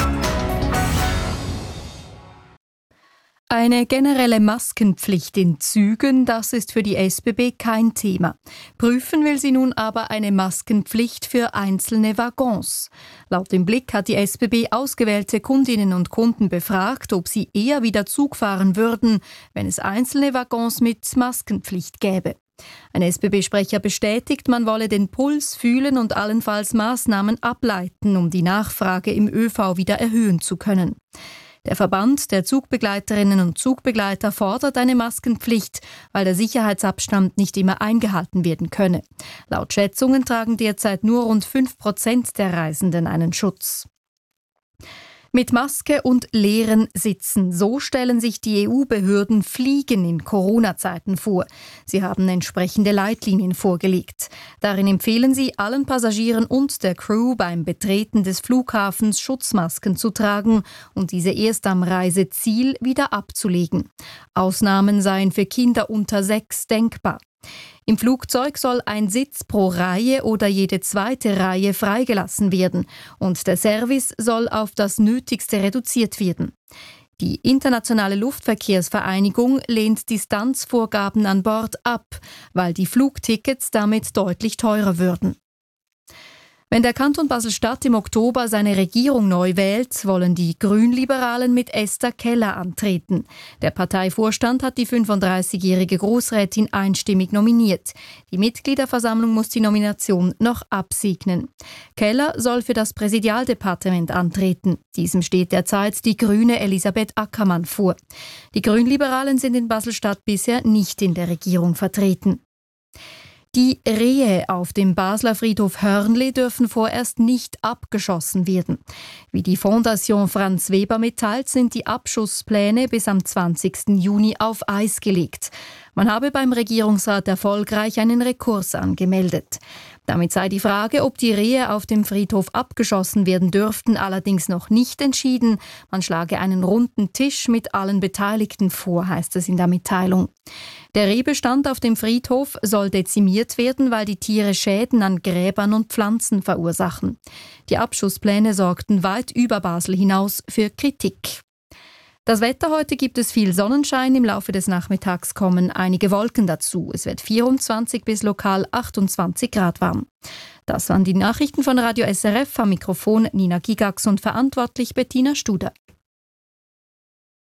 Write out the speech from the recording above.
Eine generelle Maskenpflicht in Zügen, das ist für die SBB kein Thema. Prüfen will sie nun aber eine Maskenpflicht für einzelne Waggons. Laut dem Blick hat die SBB ausgewählte Kundinnen und Kunden befragt, ob sie eher wieder Zug fahren würden, wenn es einzelne Waggons mit Maskenpflicht gäbe. Ein SBB-Sprecher bestätigt, man wolle den Puls fühlen und allenfalls Maßnahmen ableiten, um die Nachfrage im ÖV wieder erhöhen zu können. Der Verband der Zugbegleiterinnen und Zugbegleiter fordert eine Maskenpflicht, weil der Sicherheitsabstand nicht immer eingehalten werden könne. Laut Schätzungen tragen derzeit nur rund 5% der Reisenden einen Schutz. Mit Maske und leeren Sitzen. So stellen sich die EU-Behörden Fliegen in Corona-Zeiten vor. Sie haben entsprechende Leitlinien vorgelegt. Darin empfehlen sie, allen Passagieren und der Crew beim Betreten des Flughafens Schutzmasken zu tragen und diese erst am Reiseziel wieder abzulegen. Ausnahmen seien für Kinder unter 6 denkbar. Im Flugzeug soll ein Sitz pro Reihe oder jede zweite Reihe freigelassen werden und der Service soll auf das Nötigste reduziert werden. Die Internationale Luftverkehrsvereinigung lehnt Distanzvorgaben an Bord ab, weil die Flugtickets damit deutlich teurer würden. Wenn der Kanton Basel-Stadt im Oktober seine Regierung neu wählt, wollen die Grünliberalen mit Esther Keller antreten. Der Parteivorstand hat die 35-jährige Grossrätin einstimmig nominiert. Die Mitgliederversammlung muss die Nomination noch absegnen. Keller soll für das Präsidialdepartement antreten. Diesem steht derzeit die Grüne Elisabeth Ackermann vor. Die Grünliberalen sind in Basel-Stadt bisher nicht in der Regierung vertreten. Die Rehe auf dem Basler Friedhof Hörnli dürfen vorerst nicht abgeschossen werden. Wie die Fondation Franz Weber mitteilt, sind die Abschusspläne bis am 20. Juni auf Eis gelegt. Man habe beim Regierungsrat erfolgreich einen Rekurs angemeldet. Damit sei die Frage, ob die Rehe auf dem Friedhof abgeschossen werden dürften, allerdings noch nicht entschieden. Man schlage einen runden Tisch mit allen Beteiligten vor, heißt es in der Mitteilung. Der Rehbestand auf dem Friedhof soll dezimiert werden, weil die Tiere Schäden an Gräbern und Pflanzen verursachen. Die Abschusspläne sorgten weit über Basel hinaus für Kritik. Das Wetter: heute gibt es viel Sonnenschein, im Laufe des Nachmittags kommen einige Wolken dazu. Es wird 24 bis lokal 28 Grad warm. Das waren die Nachrichten von Radio SRF, am Mikrofon Nina Gigax und verantwortlich Bettina Studer.